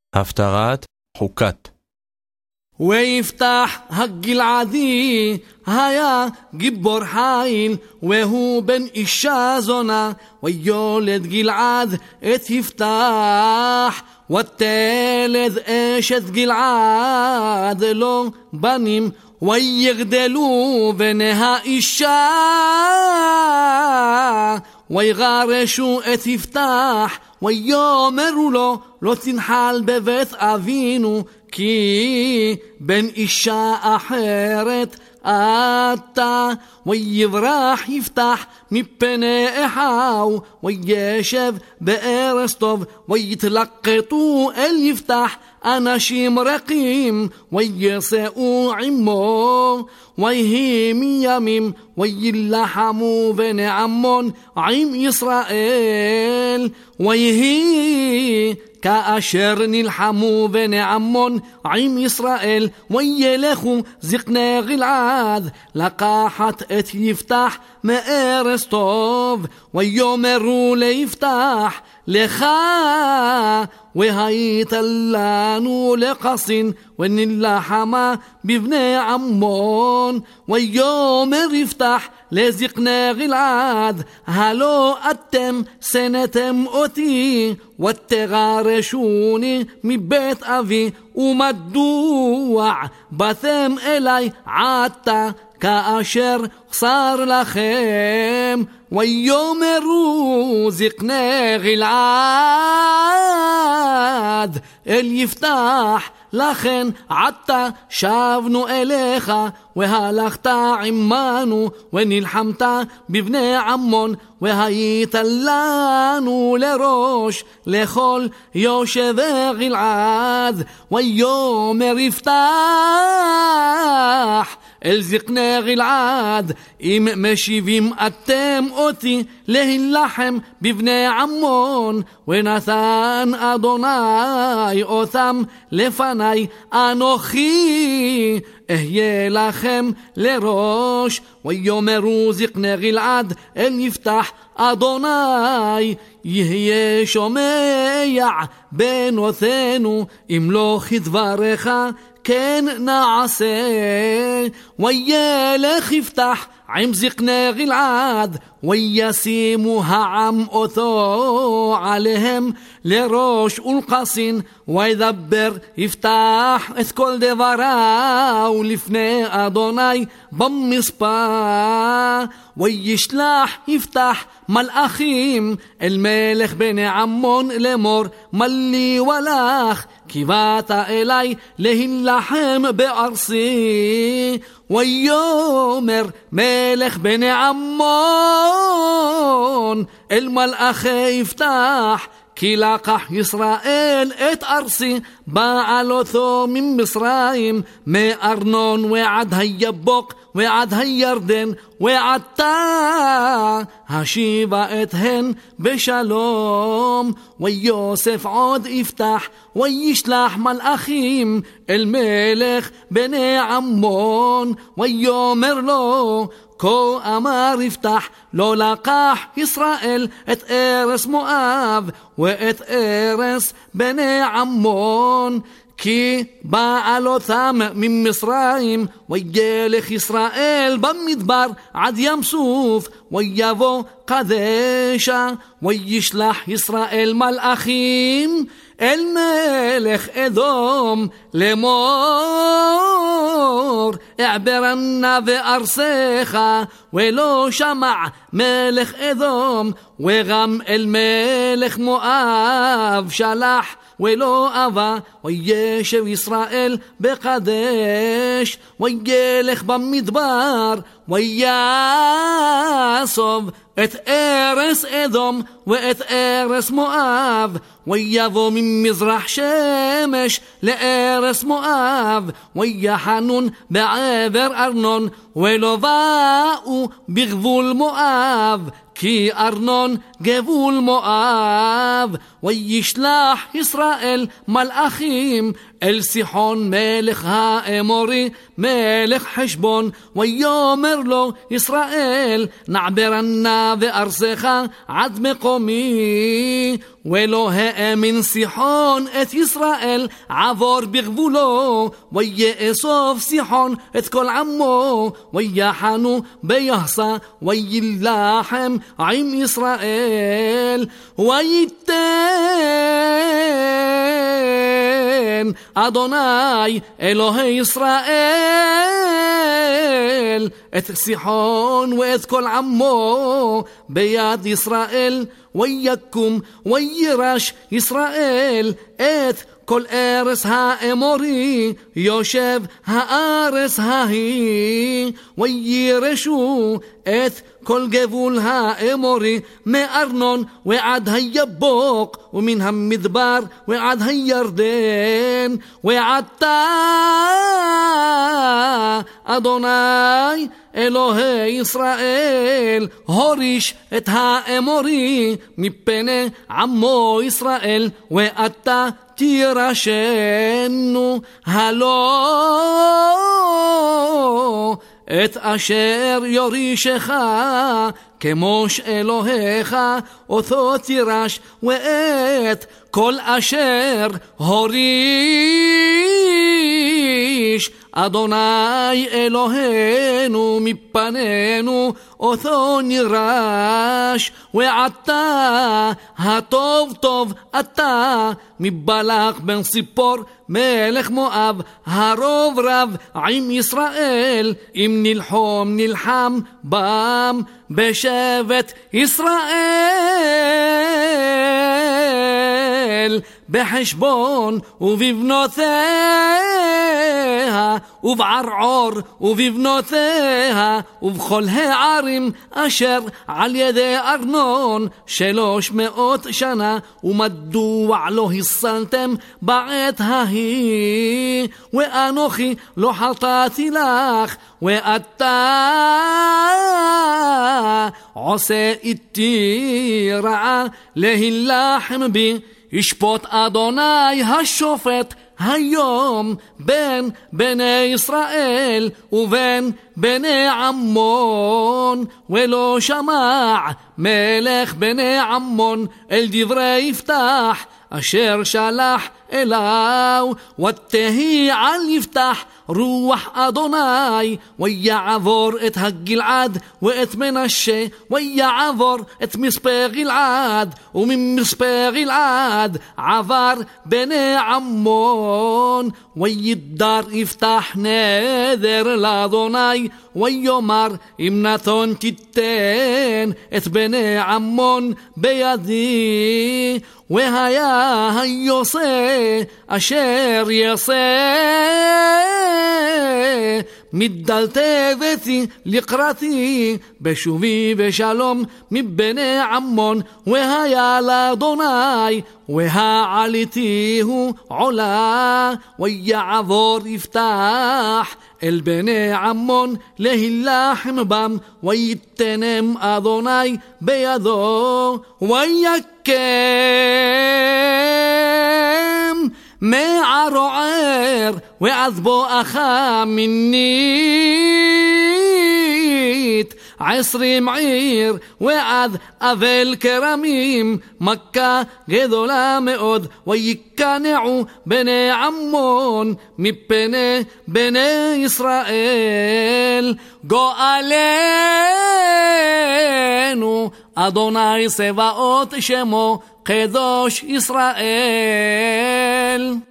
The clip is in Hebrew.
הפטרת חוקת. ויפתח הגלעדי היה גיבור חיל, והוא בן אישה זונה, ויולד גלעד את יפתח, ותלד אשת גלעד לו בנים, ויגדלו בני האישה, ויגרשו את יפתח, ויאמרו לו לא תנחל בבית אבינו, כי בן אישה אחרת אתה. ויברח יפתח מפני אחיו, וישב בארץ טוב, ויתלקטו אל יפתח אנשים רקים, ויסעו עמו. ויהי מימים, וילחמו בני עמון עם ישראל. ויהי כאשר נלחמו בני עמון עם ישראל, וילכו זקני גלעד לקחת את יפתח מארץ טוב. ויאמרו ליפתח, לך והיית לנו לקסין, ונלחמה בבני עמון. ויאמר יפתח לזקני גלעד, הלא אתם שנאתם אותי ותגרשוני מבית אבי, ומדוע באתם אלי עתה כאשר חסר לכם? ויאמרו זקני גלעד אל יפתח, לכן עתה שבנו אליך, והלכת עמנו ונלחמת בבני עמון, והיית לנו לראש לכל יושבי גלעד. ויאמר יפתח אל זקני גלעד, אם משיבים אתם אותי להילחם בבני עמון, ונתן אדוני אותם לפני, אנוכי אהיה לכם לראש. ויאמרו זקני גלעד אל יפתח, אדוני יהיה שומע בנותינו, אם לא כדברך כן נעשה. וילך יפתח עם זקני גלעד, וישימו העם אותו עליהם לראש ולקסין. וידבר יפתח את כל דבריו לפני אדוני במספר. וישלח יפתח מלאכים אל מלך בני עמון לאמור, מלי ולך כי באת אלי להילחם בארצי. ויאמר מלך בני עמון אל מלאכי יפתח, כי לקח ישראל את ארצי בעלותו ממצרים, מארנון ועד היבוק ועד הירדן, ועתה השיבה אתהן בשלום. ויוסף עוד יפתח, וישלח מלאכים אל מלך בני עמון, ויאמר לו, כה אמר יפתח, לא לקח ישראל את ארץ מואב ואת ארץ בני עמון, כי בעלותם ממצרים. וילך ישראל במדבר עד ים סוף, ויבוא קדשה. וישלח ישראל מלאכים אל מלך אדום לאמור, אעברנה בארצך. ולא שמע מלך אדום. וגם אל מלך מואב שלח, ולא אבה. וישב ישראל בקדש, וילך במדבר, ויאסוב את ארץ אדום ואת ארץ מואב. ויבוא ממזרח שמש לארץ מואב, ויחנון בעבר ארנון, ולא באו בגבול מואב, כי ארנון גבול מואב, וישלח ישראל מלאכים אל סיחון מלך האמורי מלך חשבון, ויאמר לו ישראל נעברנה וארסך עד מקומי, ולא האמין סיחון את ישראל עבור בגבולו, ויאסוף סיחון את כל עמו, ויחנו ביחסה וילחם עם ישראל, וייתן אדוני אלוהי ישראל את סיחון ואת כל עמו ביד ישראל, ויקום וירש ישראל את כל ארץ האמורי יושב הארץ ההיא, וירשו את כל גבול האמורי מארנון ועד היבוק, ומן המדבר ועד הירדן, ועתה אדוני אלוהי ישראל הוריש את האמורי מפני עמו ישראל, ואתה תירשנו הלא את אשר יורישך כמוש אלוהיך אותו תירש, ואת כל אשר הוריש אדוני אלוהינו מפנינו אותו נירש. ועתה הטוב טוב אתה מבלק בן ציפור מלך מואב הרוב רב עם ישראל, אם נלחם בם בשבט ישראל בחשבון ובבנותיה ובערעור ובבנותיה ובכל הערים אשר על ידי ארנון 300 שנה, ומדוע לא הסלתם בעת ההיא, ואנוכי לא חטאתי לך, ואתה עושה איתי רעה להילחם בי. ישפוט אדוני השופט היום בין בני ישראל ובין בני עמון, ולא שמע מלך בני עמון אל דברי יפתח אשר שלח אליו, ותהי על יפתח רוח אדוני, ויעבור את הגלעד ואת מנשה, ויעבור את מספי גלעד, וממספי גלעד עבר בני עמון. וידר יפתח נדר לאדוני, ויאמר אם נתון תיתן את בני עמון בידי, והיה היוסה אשר יעשה מדלתבתי לקראתי בשובי בשלום מבני עמון, והיה לאדוני והעליתי הוא עולה. ויעבור יפתח אל בני עמון להילחם בם, ויתנם אדוני בידו, ויקם מערוער ועד בואכה מנית 20 עיר ועד אבל כרמים, מכה גדולה מאוד. ויקנעו בני עמון מפני בני ישראל, גואלנו אדוני צבאות שמו קדוש ישראל.